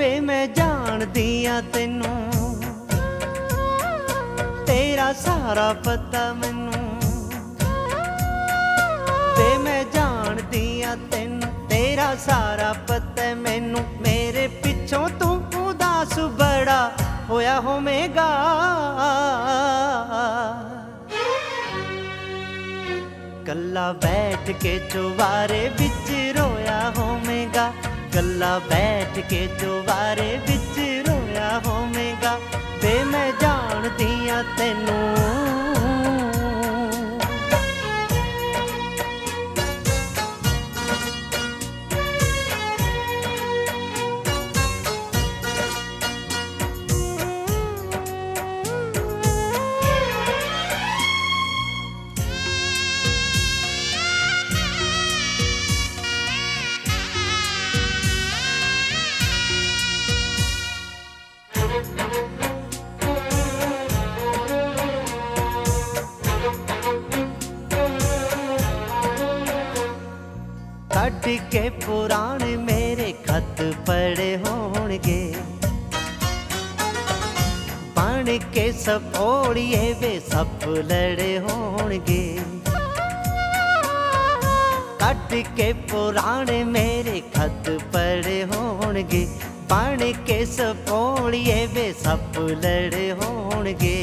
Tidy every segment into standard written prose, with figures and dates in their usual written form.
वे मैं जानदी आ तेनू, तेरा सारा पता मैनू। वे मैं जानदी आ तेनू, तेरा सारा पता मैनू। मेरे पिछों तू उदास बड़ा होया होवेगा, कल्ला बैठ के चुबारे बिच रोया होवेगा, कल्ला बैठ के चुबारे बिच रोया होवेगा। वे मैं जानदी आ तेनू, कट के पुराने मेरे खत पड़े होणगे, बन के सपोड़िए वे सब लड़े होणगे। कट के पुराने मेरे खत पड़े होणगे, बन के सपोड़िए वे सब लड़े होणगे।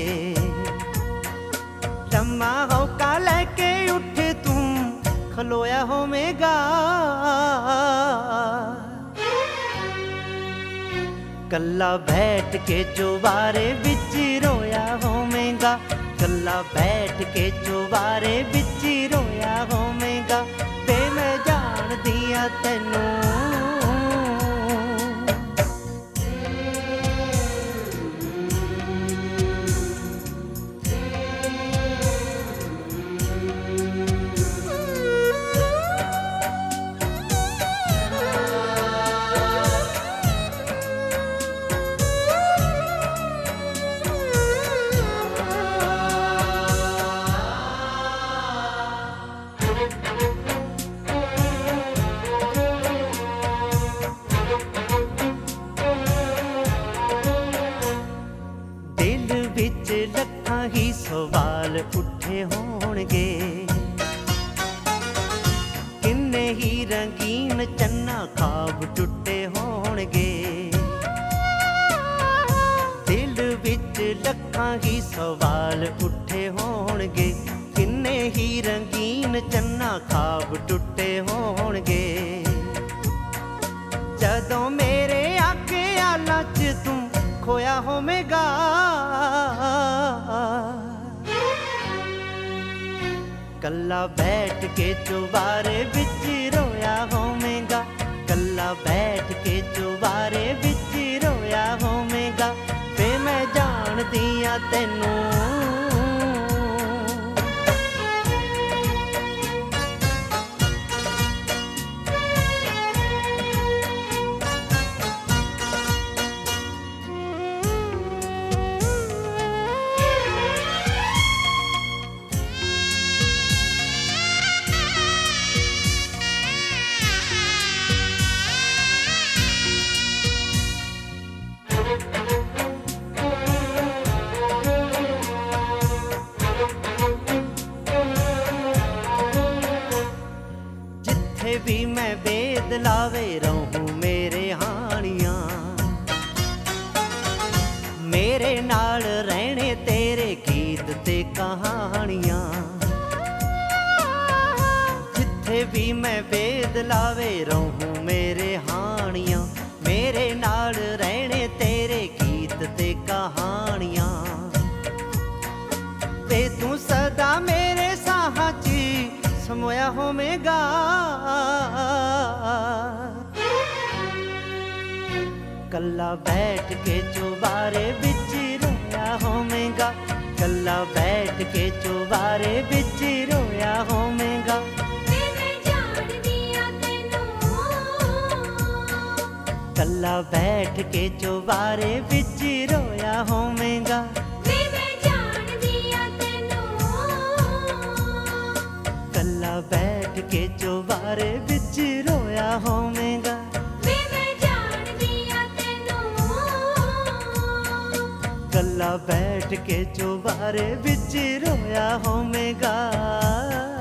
लम्मा होका लेके उठ तू खलोया होवेगा, कल्ला बैठ के चुबारे बिच रोया होवेगा, कल्ला बैठ के चुबारे बिच रोया होवेगा। वे मैं जानदी आ तेनू, बिच लखां ही सवाल उठे होणगे। किन्ने ही रंगीन चन्ना ख्वाब टुटे होणगे। दिल बिच लखां ही सवाल उठे होणगे, किन्ने ही रंगीन चन्ना ख्वाब टुटे होणगे। जदों मेरे आके आला च तू खोया होवेगा, कल्ला बैठ के चुबारे बिच रोया होवेगा, कल्ला बैठ के चुबारे बिच रोया होवेगा। वे मैं जानदी आ तेनू, भी मैं वेद लावे रहूं मेरे हानियां, मेरे नाल रहने तेरे गीत ते कहानियां। जिथे भी मैं वेद लावे रहूं मेरे हानियां, मेरे नाल रहने तेरे गीत ते कहानियां। ते तू सदा मेरे साहां च समोया होवेगा, कल्ला बैठ के चुबारे बिच रोया होवेगा, कल्ला बैठ के चुबारे बिच रोया होवेगा। कल्ला बैठ के चुबारे बिच रोया होवेगा, कल्ला बैठ के चुबारे बिच रोया होवेगा। वे मैं जानदी आ तेनू, ਕੱਲਾ ਬੈਠ ਕੇ ਚੁਬਾਰੇ ਵਿੱਚ ਰੋਇਆ ਹੋਵੇਗਾ।